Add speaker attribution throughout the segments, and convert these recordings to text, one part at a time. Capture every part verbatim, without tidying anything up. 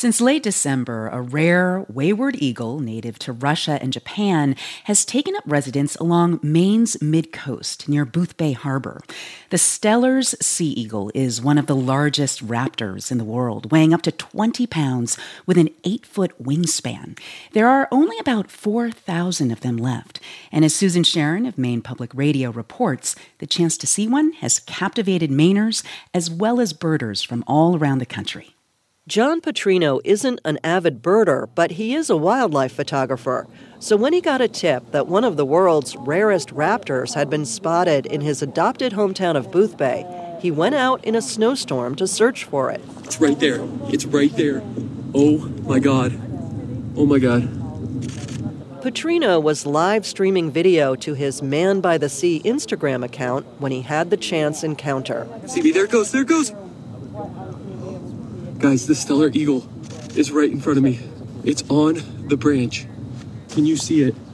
Speaker 1: Since late December, a rare wayward eagle native to Russia and Japan has taken up residence along Maine's mid-coast near Boothbay Harbor. The Steller's sea eagle is one of the largest raptors in the world, weighing up to twenty pounds with an eight-foot wingspan. There are only about four thousand of them left, and as Susan Sharon of Maine Public Radio reports, the chance to see one has captivated Mainers as well as birders from all around the country.
Speaker 2: John Petrino isn't an avid birder, but he is a wildlife photographer. So when he got a tip that one of the world's rarest raptors had been spotted in his adopted hometown of Boothbay, he went out in a snowstorm to search for it.
Speaker 3: It's right there. It's right there. Oh, my God. Oh, my God.
Speaker 2: Petrino was live streaming video to his Man by the Sea Instagram account when he had the chance encounter.
Speaker 3: See me? There it goes. There it goes. Guys, the Steller eagle is right in front of me. It's on the branch. Can you see it?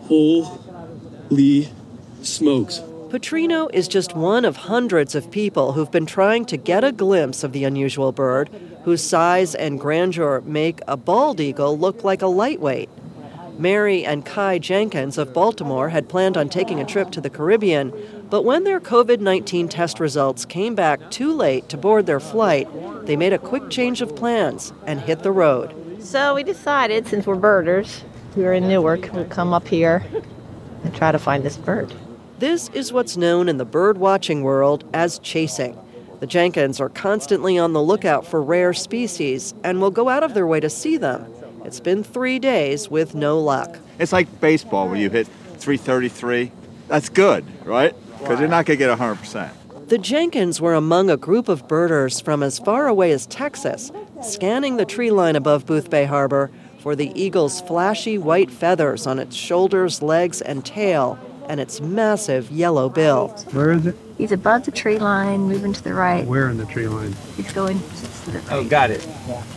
Speaker 3: Holy smokes.
Speaker 2: Petrino is just one of hundreds of people who've been trying to get a glimpse of the unusual bird, whose size and grandeur make a bald eagle look like a lightweight. Mary and Kai Jenkins of Baltimore had planned on taking a trip to the Caribbean, but when their covid nineteen test results came back too late to board their flight, they made a quick change of plans and hit the road.
Speaker 4: So we decided, since we're birders, we were in Newark, we'd come up here and try to find this bird.
Speaker 2: This is what's known in the bird-watching world as chasing. The Jenkins are constantly on the lookout for rare species and will go out of their way to see them. It's been three days with no luck.
Speaker 5: It's like baseball where you hit three thirty-three. That's good, right? Because you're not going to get one hundred percent.
Speaker 2: The Jenkins were among a group of birders from as far away as Texas, scanning the tree line above Boothbay Harbor for the eagle's flashy white feathers on its shoulders, legs, and tail, and its massive yellow bill.
Speaker 6: Where is it?
Speaker 7: He's above the tree line, moving to the right.
Speaker 6: Where in the tree line?
Speaker 7: He's going to the right.
Speaker 8: Oh, got it.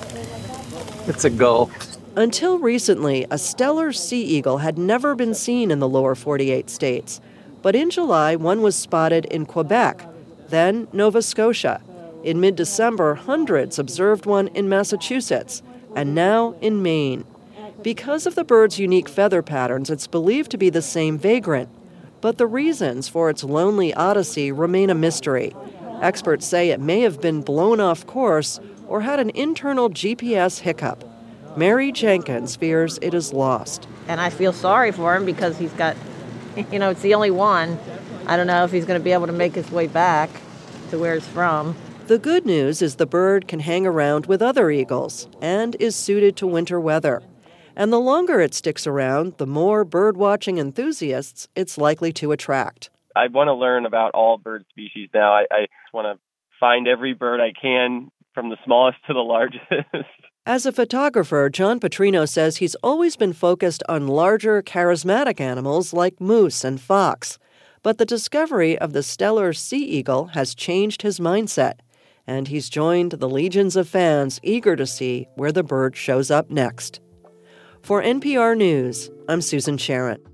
Speaker 8: It's a gull.
Speaker 2: Until recently, a Steller sea eagle had never been seen in the lower forty-eight states. But in July, one was spotted in Quebec, then Nova Scotia. In mid-December, hundreds observed one in Massachusetts, and now in Maine. Because of the bird's unique feather patterns, it's believed to be the same vagrant. But the reasons for its lonely odyssey remain a mystery. Experts say it may have been blown off course or had an internal G P S hiccup. Mary Jenkins fears it is lost.
Speaker 4: And I feel sorry for him because he's got, you know, it's the only one. I don't know if he's going to be able to make his way back to where he's from.
Speaker 2: The good news is the bird can hang around with other eagles and is suited to winter weather. And the longer it sticks around, the more bird-watching enthusiasts it's likely to attract.
Speaker 9: I want to learn about all bird species now. I, I want to find every bird I can, from the smallest to the largest.
Speaker 2: As a photographer, John Petrino says he's always been focused on larger, charismatic animals like moose and fox. But the discovery of the Steller sea eagle has changed his mindset, and he's joined the legions of fans eager to see where the bird shows up next. For N P R News, I'm Susan Sharon.